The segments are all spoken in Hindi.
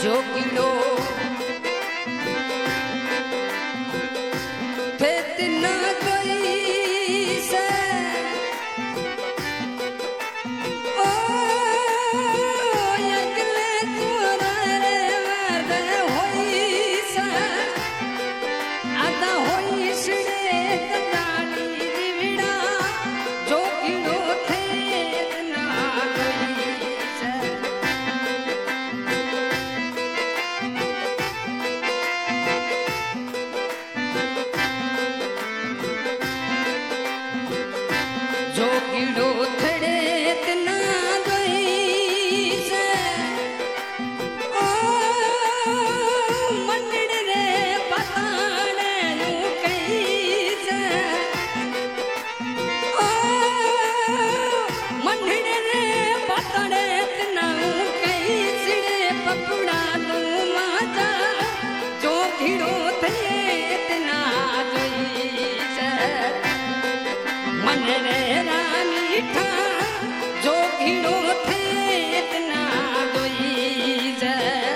जोगिड़ो थे तिना कोई से ओ यगले तोरा रे वरदे होई से आदा होई सड़े तनानी दिविड़ा जोगिड़ो थे तिना कोई से जोगिड़ो थड़े तना गई से ओ मंडड़ रे पताने यूं कहीं से ओ मंडड़ रे पताने तना यूं कहीं सिड़े पपुड़ा तू माता जोगिड़ो थड़े तना गई से मन रे रानी ठा जोगिड़ो थे इतना दोई जे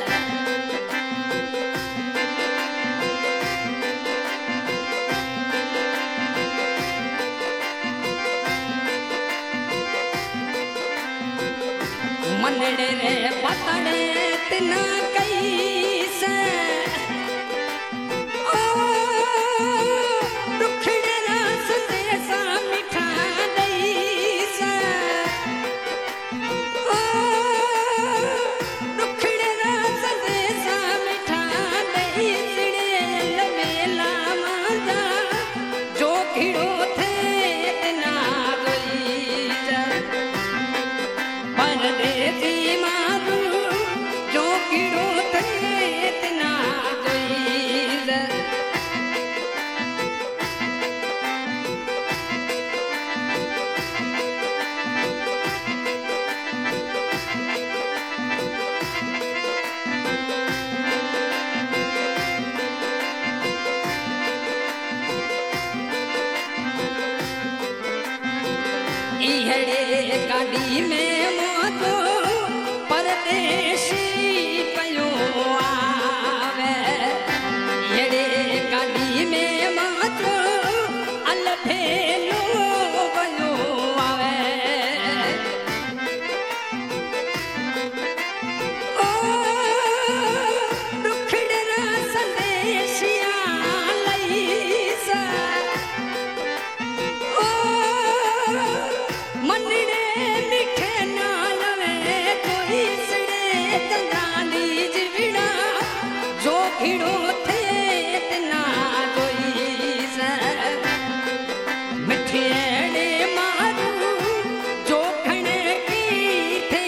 मन रे पतड़े इतना कई से ओ दुखड़े रस से सा मिठा दई से ओ दुखड़े रस से सा मिठा दई सिड़े लमेला मांगा जोगिड़ो थे इतना गई से परदेसी मारू जोगिड़ो थे इतना गई से इहड़े गाड़ी में मोतो परदेसी पयो आवे इहड़े गाड़ी में मोतो अलफेलो पयो आवे ओ दुखड़ा संदेशिया लई सा ओ मनड़े मिठे नाल वे कोई सड़े तंदानी जिविड़ा जोगिड़ो थे इतना कोई से मिठेड़े मारू जोखने की थे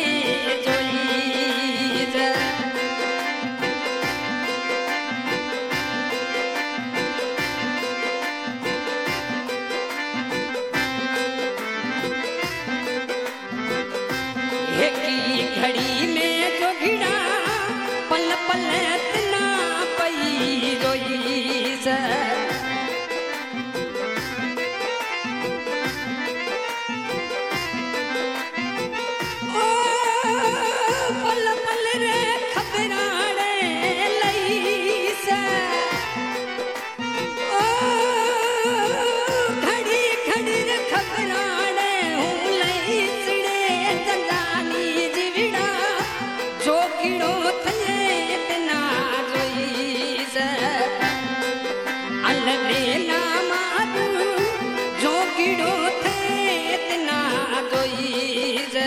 जोई से की घड़ी में जोगिड़ा पल पल इतना पई रोई से ओ पल पल रे खबराड़े लई से ओ घड़ी घड़ी रे खबराड़े हूँ लई सिड़े तंदानी जिविड़ा जोगिड़ो थे इतना जोई से अलरे ना मारू जोगिड़ो थे इतना जोई से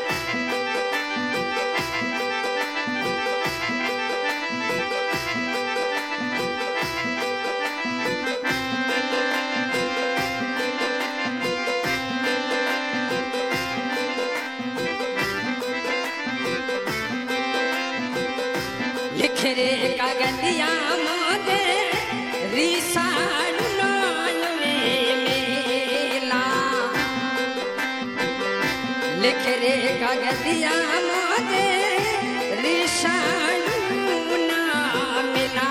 लिख रे कागदिया मोदे रिसाड़ू नाल मेला लिख रे कागदिया मोदे रिसाड़ू ना मिला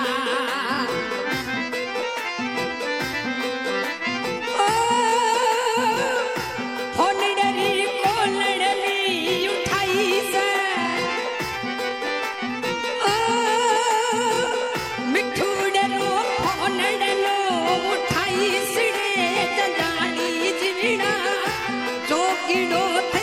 ओ होनडरी कोलड़ली उठाई से ओ लड़नो उठाई सिड़े जजानी जिणा जो कीड़ो